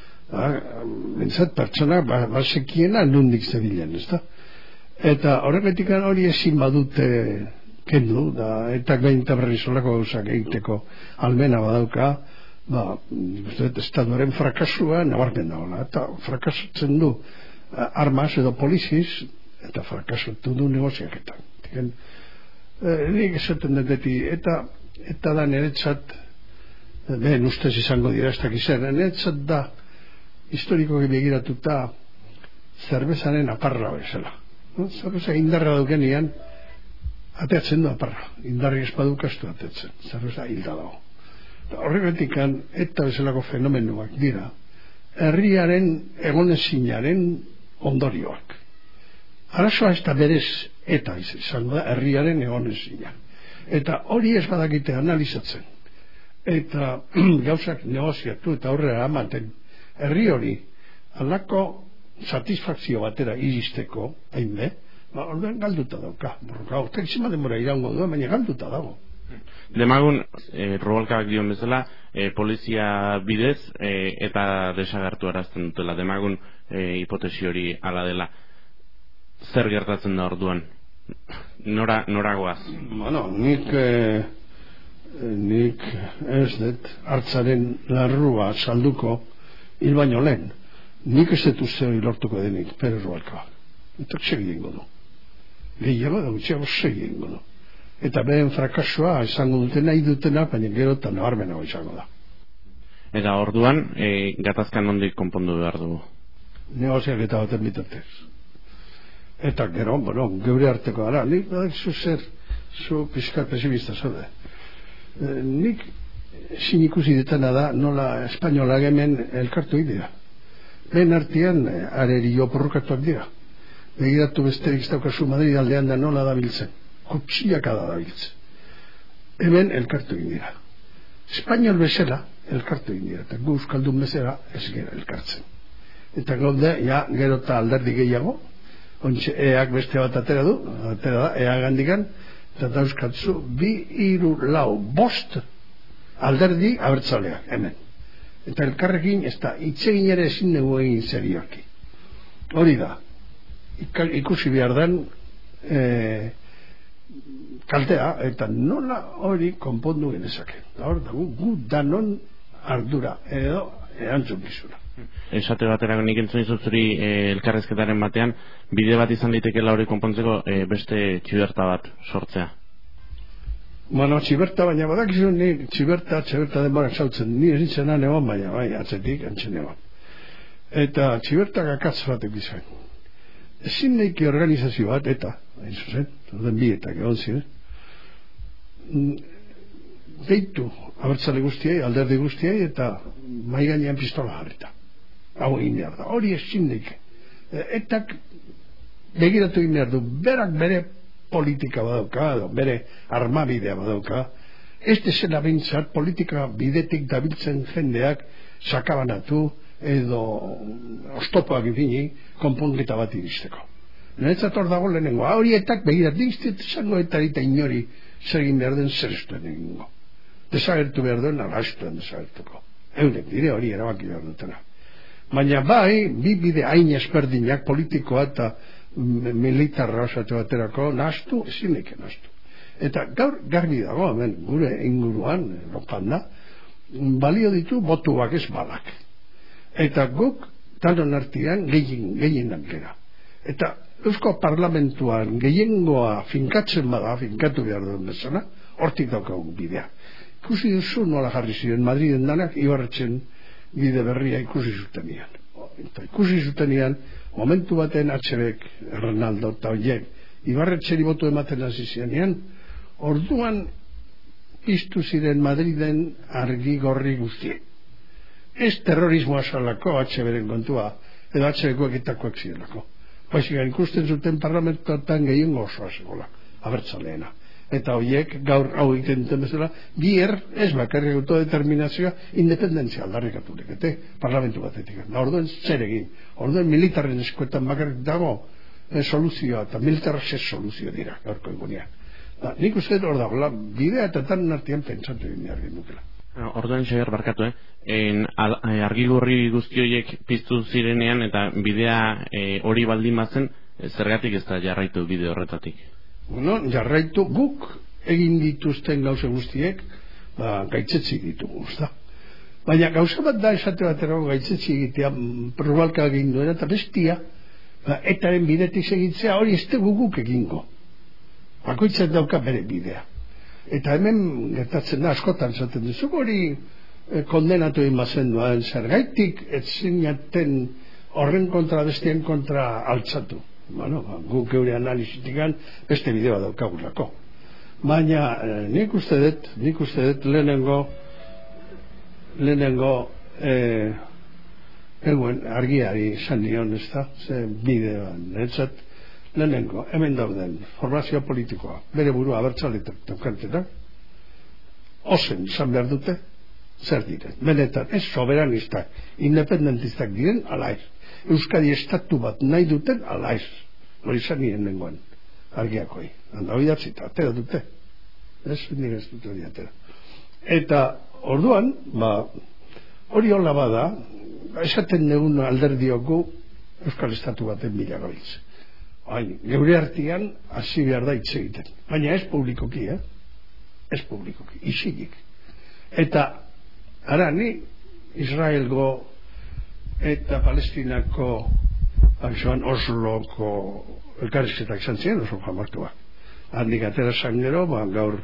entzat pertsona basekiena nundik zebilen ez da eta horregatik hori ezin badute kendu da, eta gain eta berri solako gauzak egiteko almena badauka ba, estatuaren frakasua nabarmen dagoela eta frakasatzen du armaz edo poliziz eta frakasatu du negoziaketan Tiken, eh, nik esaten dut beti eta, eta da niretzat behen ustez izango dira ez dakizen niretzat da historikoki begiratuta zerbezaren aparra bezala no? Zerbeza indarra dukenean ateatzen du aparra indarri espaduk astu ateatzen zerbeza hilda dago horregatik eta bezalako fenomenuak dira herriaren egonezinaren ondorioak arazoa ez da berez eta izango da herriaren egonezina eta hori ez badakite analizatzen eta gauzak negoziatu eta aurrera amaten herri hori alako satisfakzio batera iristeko hainbe, ba, orduan galduta dauka borroka, ortek zima demora iraungo du baina galduta dago
Demagun, e, Rubalcabak dion bezala e, polizia bidez e, eta desagertu arazten dutela demagun e, hipotesi hori ala dela zer gertatzen da orduan nora, noragoaz
bueno, nik eh, nik ez dut hartzaren larrua salduko hil baino lehen nik ez dut uste hori lortuko denik Pérez Rubalcabak eta segi egingo du gehiago da gutxiago segi egingo du eta beren frakasua izango dutena nahi dutena baina gero eta nabarmenago izango da
eta orduan e, gatazkan ondik konpondu behar dugu
negoziak eta baten bitartez eta gero, bueno, geure arteko ara nik badak zu zer zu pizkar pesimista zaude e, nik sin ikusi detena da nola espainola hemen elkartu dira lehen artean arerio porrokatuak dira begiratu besterik ez daukazu Madrid aldean da nola da biltzen kutsiaka da da biltzen hemen elkartu egin dira Espainol bezala elkartu egin dira, eta gu euskaldun bezala ez gero elkartzen. Eta gaude, ja, gero eta alderdi gehiago, ontxe eak beste bat atera du, atera da, ea gandikan, eta dauzkatzu, bi, hiru, lau, bost alderdi abertzaleak, hemen. Eta elkarrekin, ez da, itzegin ere ezin dugu egin serioaki. Hori da, ikusi behar den, e, kaltea, eta nola hori konpondu genezake. Hor da, gu danon ardura, edo erantzukizuna.
Esate batera nik entzun izut zuri e, elkarrezketaren batean, bide bat izan litekela hori konpontzeko e, beste txiberta bat sortzea.
Bueno, txiberta, baina badakizu ni txiberta, txiberta denbora sautzen, ni eritzena neban, baina bai, atzetik, antxe neban. Eta txiberta gakatz batek izan. Ezin neiki organizazio bat, eta, hain zuzen, den bietak egon ziren, deitu abertzale guztiei, alderdi guztiei, eta mai gainean pistola jarrita. Hau egin behar da, hori ezin neik. Etak begiratu egin behar du, berak bere politika badauka, edo bere armabidea badauka, ez dezela bintzat politika bidetik dabiltzen jendeak sakabanatu, edo ostopoak ipini, konponketa bat iristeko. Niretzat hor dago lehenengo, horietak begirat diztit esango eta eta inori zer egin behar den zer estuen egingo. Desagertu behar duen, arrastuen desagertuko. Eunek dire hori erabaki behar dutena. Baina bai, bi bide hain ezberdinak politikoa eta militarra osatu baterako nahastu, ezinik nahastu. Eta gaur garbi dago, hemen, gure inguruan, Europan da, balio ditu botuak ez balak. Eta guk, talon artian, gehien, gehienak gera. Eta Eusko Parlamentuan gehiengoa finkatzen bada, finkatu behar duen bezala, hortik daukagun bidea. Ikusi duzu nola jarri ziren Madriden danak, ibarretzen bide berria ikusi zutenian. Eta ikusi zutenian, momentu baten H B K, Ronaldo eta oiek, ibarretzeri botu ematen hasi zirenean, orduan piztu ziren Madriden argi gorri guztie. Ez terrorismoa salako H B K-ren kontua, edo H B K-koak etakoak zirelako. Baizik, ikusten zuten parlamentuetan gehiengo osoa zegoela, abertzaleena. Eta horiek, gaur hau egiten duten bezala, bier, ez bakarri autodeterminazioa, independentzia aldarrikatu lekete, parlamentu batetik. Da, orduen zer egin. Orduen militarren eskuetan bakarrik dago e, soluzioa, eta militarra ze soluzio dira, gaurko egunean. Da, nik uste hor dago, bidea eta tan artean pentsatu egin behar gendukela.
Orduan xeger barkatu, eh? En, al, argigorri guzti horiek piztu zirenean eta bidea e, hori baldin bazen, e, zergatik ez da jarraitu bide horretatik?
Bueno, jarraitu guk egin dituzten gauza guztiek, ba, gaitzetzik ditugu, usta. Baina gauza bat da esate baterago gaitzetzik egitea, probalka egin duena, eta bestia, ba, etaren bidetik segitzea hori ez dugu guk egingo. Bakoitzak dauka bere bidea. Eta hemen gertatzen da askotan zaten duzu hori e, kondenatu egin bazen duen zergaitik ez zinaten horren kontra bestien kontra altzatu. Bueno, ba, guk eure analizitikan beste bideo daukagulako. Baina e, nik uste dut, nik uste dut lehenengo lehenengo e, eguen argiari izan nion, ez da, ze bideoan, netzat lehenengo, hemen dauden formazioa politikoa, bere burua abertzaletak daukantenak, ozen izan behar dute, zer diren. Benetan, ez soberanistak, independentistak diren, ala ez. Euskadi estatu bat nahi duten, ala ez. Hori izan nien nengoen, argiakoi. Handa hori datzita, atera dute. Ez, nire ez dute hori atera. Eta, orduan, ba, hori hola bada, esaten negun alderdioku Euskal Estatu baten bila gabiltze. Hain, geure artean hasi behar da hitz egiten. Baina ez publikoki, eh? Ez publikoki, isilik. Eta, ara, ni Israelgo eta Palestinako akzoan Osloko elkarrizketak izan ziren, oso jamartuak. Handik atera zan gero, ba, gaur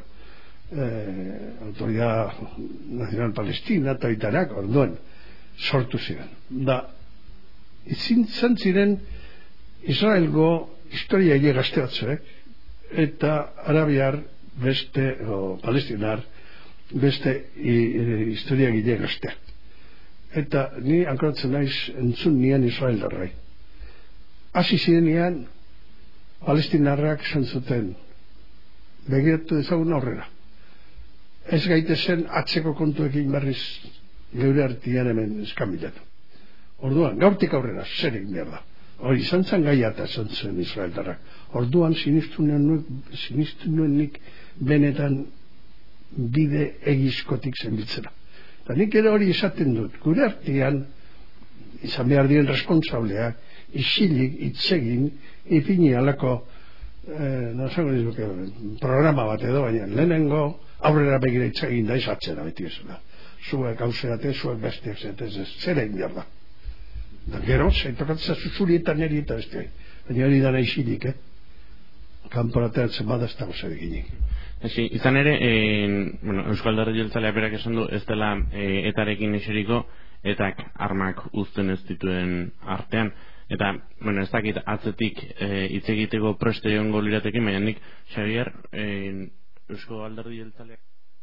eh, Autoridad Nacional Palestina eta itarak, orduan, sortu ziren. Da, izin zan ziren Israelgo historia hile gazteatzuek eta arabiar beste, o palestinar beste i, i, historia hile gazteak. Eta ni ankoratzen naiz entzun nian Israel darrai. Hasi zirenean palestinarrak esan zuten begiratu dezagun aurrera. ez gaitezen atzeko kontuekin berriz geure artian hemen eskamilatu. Orduan, gaurtik aurrera, zer egin behar da. Hori, izan zen gaia eta esan zen israeltarrak. Orduan, sinistu nuenik benetan bide egizkotik zenbitzera. Eta nik ere hori esaten dut, gure artian, izan behar diren responsableak, isilik, itzegin, ipini alako, eh, no dizuke, programa bat edo, baina lehenengo, aurrera begira itzegin da izatzera beti esela. Zuek hauserate, zuek bestiak zetez, ez zer egin behar da. Da gero, zaitokatzea zuzuri eta neri eta beste. Baina hori dana isilik, eh? Kanporateatzen bada ez dago zer eginik.
Ezi, izan ere, e, bueno, Euskal Alderdi Jeltzaleak berak esan du, ez dela e, etarekin eseriko, etak armak uzten ez dituen artean. Eta, bueno, ez dakit atzetik e, hitz egiteko preste egongo liratekin, baina nik, Xabier, e, Euskal Alderdi Jeltzaleak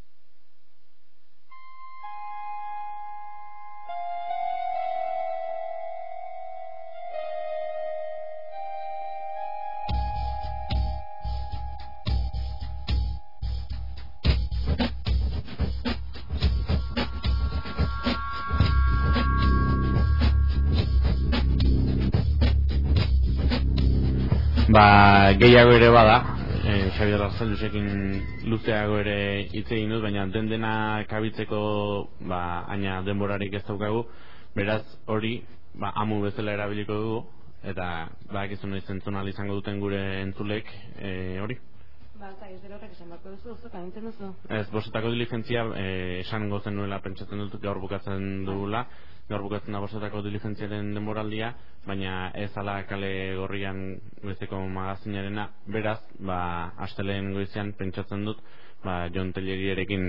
Ba, gehiago ere bada, e, Xabier Arzaldusekin luzeago ere hitz egin dut, baina den dena kabitzeko ba, aina denborarik ez daukagu, beraz hori ba, amu bezala erabiliko dugu, eta ba, ekizun noiz entzun ahal izango duten gure entzulek e, hori.
Ba, eta ez dira horrek esan bako duzu, duzu, kamintzen duzu.
Ez, bosetako diligentzia e, esan gozen nuela pentsatzen dut gaur bukatzen dugula, gaur bukatzen da bosetako diligentziaren denboraldia, baina ez ala kale gorrian goizeko magazinarena, beraz, ba, asteleen goizean pentsatzen dut, ba, Jon Tellerierekin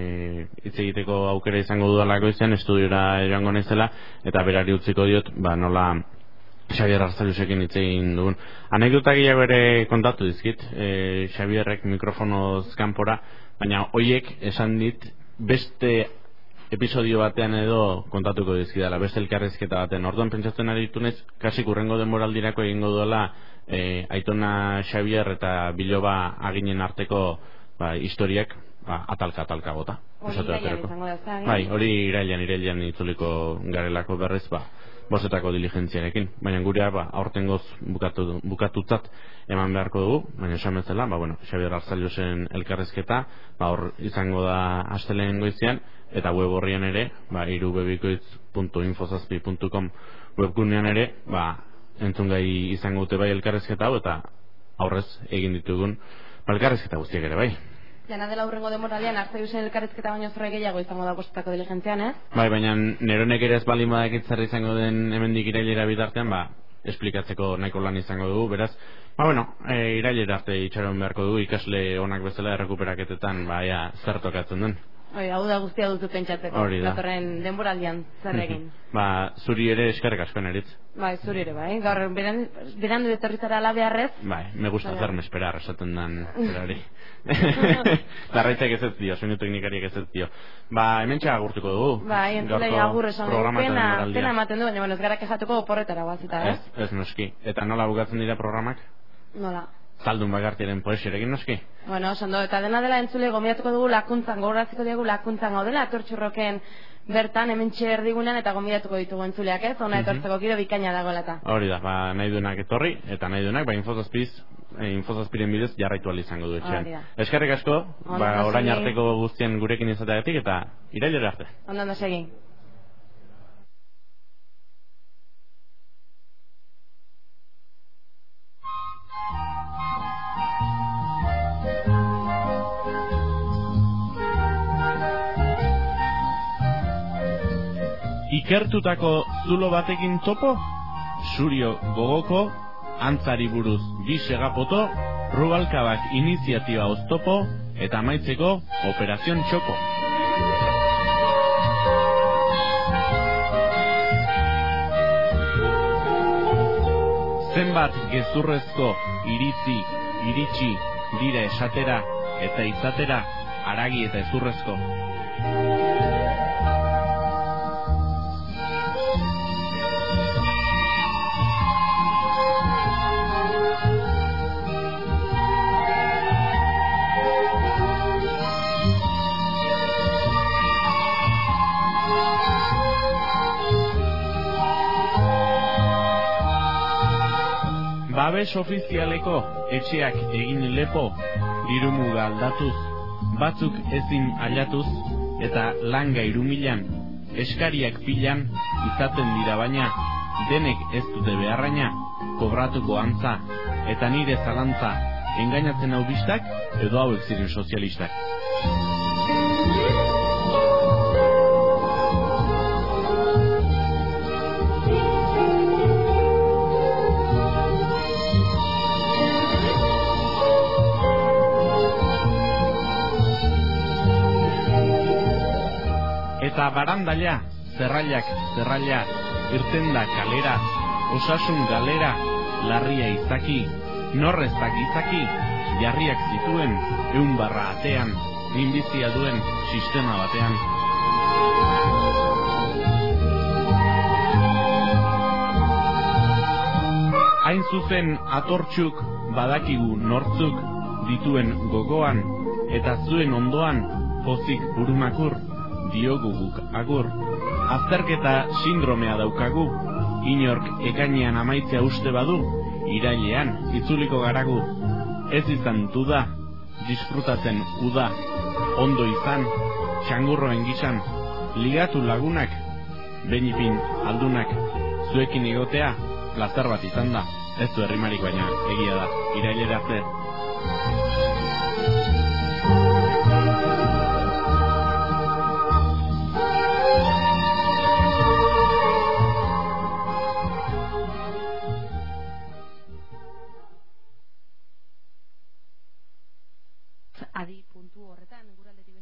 hitz e, egiteko aukera izango dudala goizean, estudiora joango naizela, eta berari utziko diot, ba, nola Xabier Arzaldusekin hitz egin dugun. Anekdota gehiago ere kontatu dizkit, e, Xabierrek mikrofonoz kanpora, baina hoiek esan dit beste episodio batean edo kontatuko dizkidala, beste elkarrizketa batean. Orduan pentsatzen ari ditunez, kasik urrengo denboraldirako egingo duela e, Aitona Xabier eta Biloba aginen arteko ba, historiak ba, atalka-atalka gota.
Hori irailan izango da, zagin?
Bai, hori irailan, irailan itzuliko garelako berrez, ba, bosetako diligentziarekin, baina gurea ba, aurtengoz bukatu, bukatutzat eman beharko dugu, baina esan bezala, ba, bueno, Xabier Arzaldusen elkarrezketa, ba, hor izango da asteleen goizian, eta web horrian ere, ba, irubebikoitz puntu infozazpi puntu com webgunean ere, ba, entzungai izango dute bai elkarrezketa hau, eta aurrez egin ditugun ba, elkarrezketa guztiak ere bai.
Jana dela hurrengo demoralean, Arzaldusen elkarrezketa baino zorra gehiago izango da bosetako diligentzian, eh?
Bai, baina neronek ere ez baldin badakit zer izango den hemendik irailera bitartean, ba, esplikatzeko nahiko lan izango dugu, beraz, ba, bueno, e, irailera arte itxaron beharko dugu, ikasle onak bezala errekuperaketetan, ba, ea, zer tokatzen den.
Hori, hau da guztia duzu pentsatzeko, datorren denboraldian zer egin.
Ba, zuri ere eskerrik asko Neritz.
Bai, zuri ere, bai, gaur berandu detorrizara ala beharrez.
Bai, me gusta hacerme esperar, esaten dan hori. Larraitzak ez ez dio, soinu teknikariak ez ez dio. Ba, hemen txaga agurtuko dugu.
Bai, entzulei agur esan dugu, pena, pena ematen du, baina bueno, ez gara kexatuko porretara guazita, eh?
Ez, ez noski. Eta nola bukatzen dira programak?
Nola?
Zaldun bagartiaren poesiarekin noski?
Bueno, oso ondo, eta dena dela entzule gombidatuko dugu lakuntzan, gogoratziko dugu lakuntzan gaudela, Atortxurroken bertan hemen txerdigunean eta gombidatuko ditugu entzuleak, ez? Ona etortzeko giro bikaina dagoela eta.
Hori da, ba, nahi duenak etorri, eta nahi duenak, ba, infozazpiz, e, infozazpiren bidez jarraitu izango du etxean. Eskerrik asko, ba, orain arteko guztien gurekin izateagatik eta irailera arte.
Ondo, ondo segin.
Ikertutako zulo batekin topo, Surio gogoko, antzari buruz bi segapoto, Rubalkabak iniziatiba oztopo, eta amaitzeko Operazion Txoko. Zenbat gezurrezko iritzi, iritsi, dire esatera eta izatera, haragi eta ezurrezko. Babes ofizialeko etxeak egin lepo, dirumuga aldatuz, batzuk ezin ailatuz, eta langa irumilan, eskariak pilan, izaten dira baina, denek ez dute beharraina, kobratuko antza, eta nire zalantza, engainatzen hau bistak, edo hauek ziren sozialistak. Eta barandaila, zerrailak, zerraila, irten da kalera, osasun galera, larria izaki, norrezak izaki, jarriak zituen, eun barra atean, minbizia duen sistema batean. Hain zuzen atortxuk badakigu nortzuk dituen gogoan, eta zuen ondoan pozik burumakur, diogu guk agur. Azterketa sindromea daukagu, inork ekainean amaitzea uste badu, irailean itzuliko garagu. Ez izan duda, disfrutatzen uda, ondo izan, txangurroen gisan, ligatu lagunak, benipin aldunak, zuekin egotea, plazer bat izan da, ez du herrimarik baina egia da, irailera zer.
Adi puntu horretan guraldetik